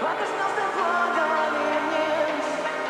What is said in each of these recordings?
Пока звезды падали вниз,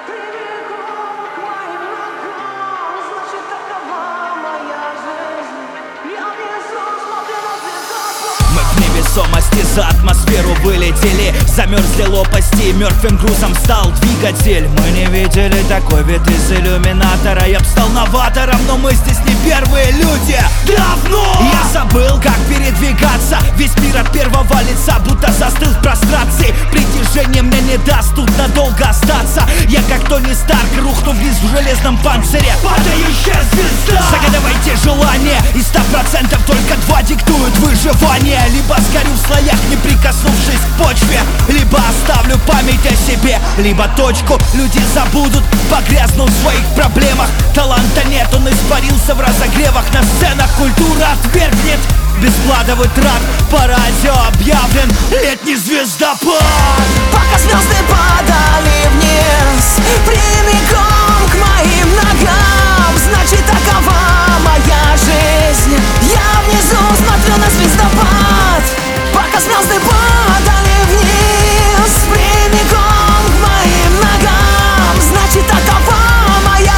прямиком к моим ногам, значит, такова моя жизнь. Я внизу смотрю на звездопад. Мы в невесомости за атмосферу вылетели, замерзли лопасти, мертвым грузом стал двигатель. Мы не видели такой вид из иллюминатора. Я б стал новатором, но мы здесь не первые люди. Давно! Я забыл, как передвигаться. Весь мир от первого лица будто застыл в прострации. Притяжение мне не даст тут надолго остаться. Я как Тони Старк рухну вниз в железном панцире. Падающая звезда! Загадывайте желание, и 100% только 2 диктуют выживание. Либо сгорю в слоях, не прикоснувшись к почве, либо оставлю память о себе, либо точку люди забудут, погрязнут в своих проблемах. Таланта нет, он испарился в разогревах. На сценах культура отвергнет. Без складывают трак, по радио объявлен летний звездопад. Пока звезды падали вниз, прямиком к моим ногам, значит, такова моя жизнь. Я внизу смотрю на звездопад. Пока звезды падали вниз, прямиком к моим ногам, значит, такова моя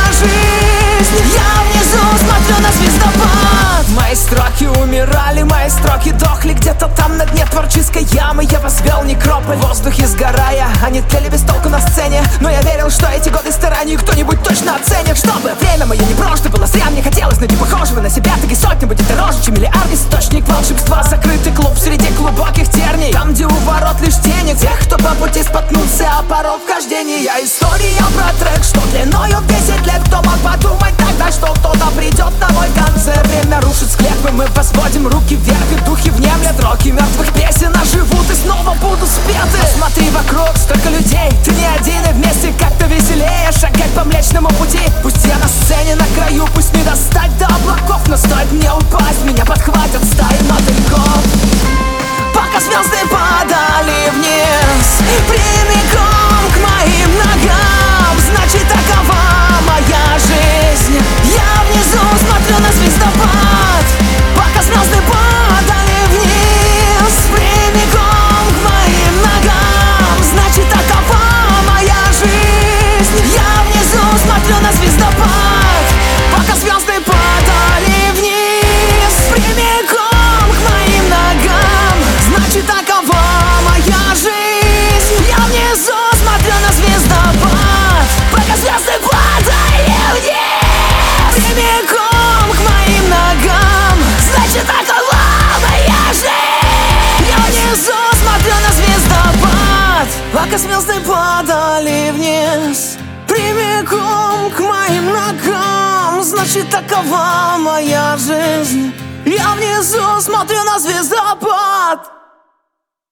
жизнь. Я внизу смотрю на звездопад. Мои строки умирали, мои строки дохли где-то там на дне творческой ямы. Я возвел некрополь, в воздухе сгорая. Они тлели без толку на сцене, но я верил, что эти годы стараний кто-нибудь точно оценит. Чтобы время мое не прошло, было зря. Мне хотелось найти похожего на себя. Так и сотни будет дороже, чем миллиард. Источник волшебства, закрытый клуб среди глубоких терний. Там, где у ворот лишь тени тех, кто по пути споткнулся о порог вхождения. История про трек, что длиною в 10 лет. Кто мог подумать тогда, что кто-то придет на мой концерт? Время рушит склепы, мы возводим руки вверх, и духи внемлят. Роки мертвых песен оживут и снова будут спеты. Смотри вокруг, столько людей, ты не один, и вместе как-то веселее шагать по Млечному пути. Пусть я на сцене на краю, пусть не достать до облаков, но стоит мне упасть, меня подхватят стаи мотыльков. Пока звезды падали вниз, прямиком к моим ногам, значит, такова моя жизнь. Я внизу смотрю на звездопад. Пока звезды падали вниз, прямиком к моим ногам, значит, такова моя жизнь. Я внизу смотрю на звездопад. Пока звезды падали вниз, прямиком к моим ногам, значит, такова моя жизнь. Я внизу смотрю на звездопад. Пока звезды падали вниз, прямиком к моим ногам, значит, такова моя жизнь. Я внизу смотрю на звездопад. Пока звезды падали вниз, прямиком к моим ногам, значит, такова моя жизнь. Я внизу смотрю на звездопад.